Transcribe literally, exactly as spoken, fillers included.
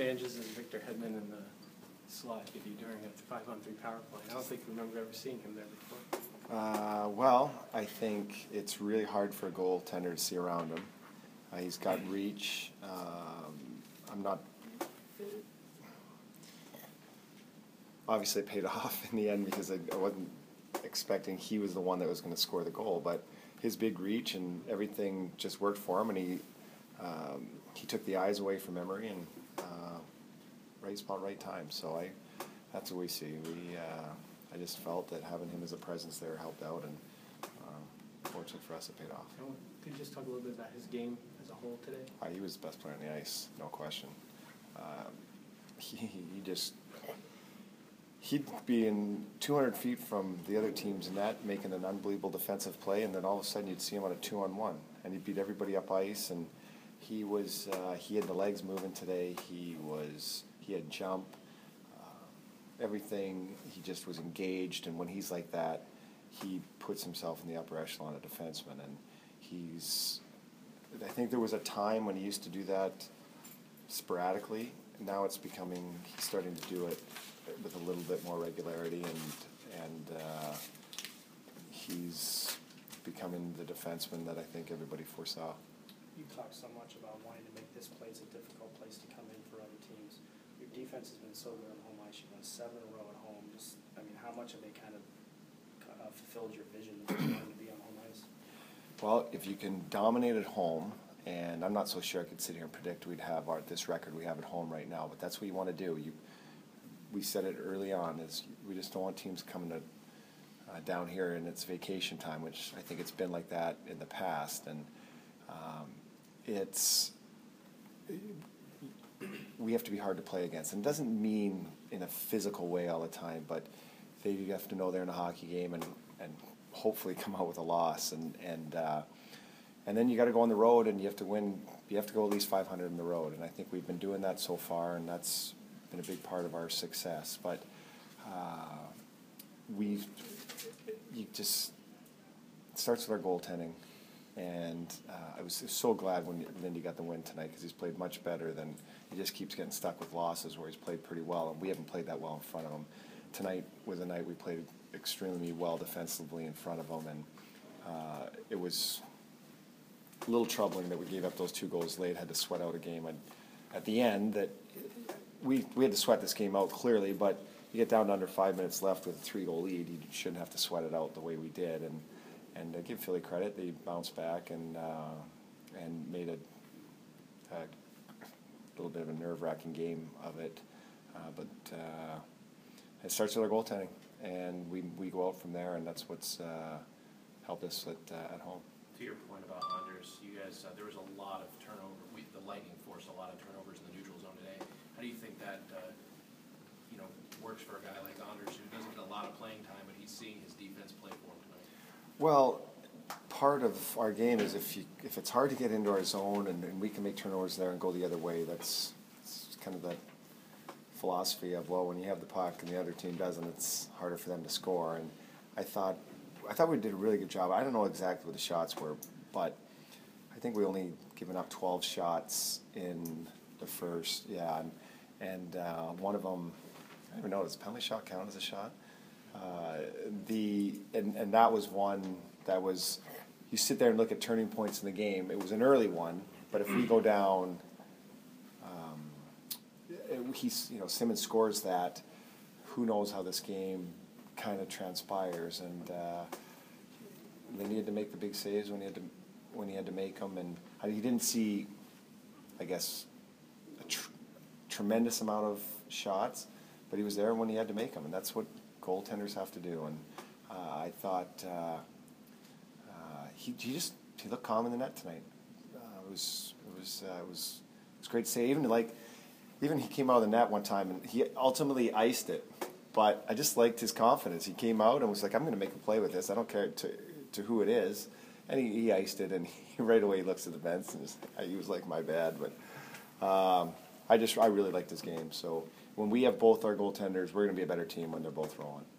advantages is Victor Hedman in the slot give you during a five-on-three power play? I don't think we remember ever seeing him there before. Uh, well, I think it's really hard for a goaltender to see around him. Uh, he's got reach. Um, I'm not... Obviously, it paid off in the end because I, I wasn't expecting he was the one that was going to score the goal, but his big reach and everything just worked for him, and he um, he took the eyes away from Emery and uh, right spot, right time. So I, that's what we see. We uh, I just felt that having him as a presence there helped out, and um, fortunately for us, it paid off. Could you just talk a little bit about his game as a whole today? Uh, he was the best player on the ice, no question. Um, he, he just. He'd be in two hundred feet from the other team's net making an unbelievable defensive play, and then all of a sudden you'd see him on a two-on-one, and he beat everybody up ice, and he was, uh, he had the legs moving today, he was, he had jump, uh, everything, he just was engaged, and when he's like that, he puts himself in the upper echelon of defenseman, and he's, I think there was a time when he used to do that sporadically, and now it's becoming, he's starting to do it with a little bit more regularity, and and uh, he's becoming the defenseman that I think everybody foresaw. You talk so much about wanting to make this place a difficult place to come in for other teams. Your defense has been so good on home ice. You've won seven in a row at home. Just, I mean, how much have they kind of uh, fulfilled your vision of wanting to be on home ice? Well, if you can dominate at home, and I'm not so sure I could sit here and predict we'd have our, this record we have at home right now, but that's what you want to do. You We said it early on, is we just don't want teams coming to uh, down here and it's vacation time, which I think it's been like that in the past, and um, it's we have to be hard to play against. And it doesn't mean in a physical way all the time, but they have to know they're in a hockey game and, and hopefully come out with a loss, and and uh, and then you got to go on the road and you have to win. You have to go at least five hundred on the road, and I think we've been doing that so far, and that's been a big part of our success. But uh, we, you just, it starts with our goaltending, and uh, I was so glad when Lindy got the win tonight, because he's played much better than, he just keeps getting stuck with losses where he's played pretty well, and we haven't played that well in front of him. Tonight was a night we played extremely well defensively in front of him, and uh, it was a little troubling that we gave up those two goals late, had to sweat out a game and at the end that We we had to sweat this game out clearly, but you get down to under five minutes left with a three-goal lead, you shouldn't have to sweat it out the way we did. And and uh, give Philly credit, they bounced back and uh, and made a, a little bit of a nerve-wracking game of it. Uh, but uh, it starts with our goaltending, and we we go out from there, and that's what's uh, helped us at uh, at home. To your point about Anders, you guys, uh, there was a lot of turnover. We, the Lightning forced a lot of turnovers in the neutral zone today. How do you think that, uh, you know, works for a guy like Anders, who doesn't get a lot of playing time, but he's seeing his defense play for him tonight? Well, part of our game is if you if it's hard to get into our zone and, and we can make turnovers there and go the other way, that's, that's kind of the philosophy of, well, when you have the puck and the other team doesn't, it's harder for them to score. And I thought I thought we did a really good job. I don't know exactly what the shots were, but I think we only given up twelve shots in the first, yeah, and, and uh, one of them, I don't even know, does a penalty shot count as a shot? Uh, the and, and that was one that was, you sit there and look at turning points in the game. It was an early one, but if we go down, um, it, he's, you know, Simmons scores that, who knows how this game kind of transpires, and uh, they needed to make the big saves when he had to when he had to make them, and he didn't see, I guess, a tr- tremendous amount of shots, but he was there when he had to make them, and that's what goaltenders have to do. And uh, I thought uh, uh, he, he just he looked calm in the net tonight. Uh, it was it was uh, it was it was great to see. Even like even he came out of the net one time and he ultimately iced it, but I just liked his confidence. He came out and was like, "I'm going to make a play with this. I don't care to to who it is." And he, he iced it, and he, right away he looks at the bench and just, he was like, "My bad." But um, I just I really liked this game. So when we have both our goaltenders, we're going to be a better team when they're both rolling.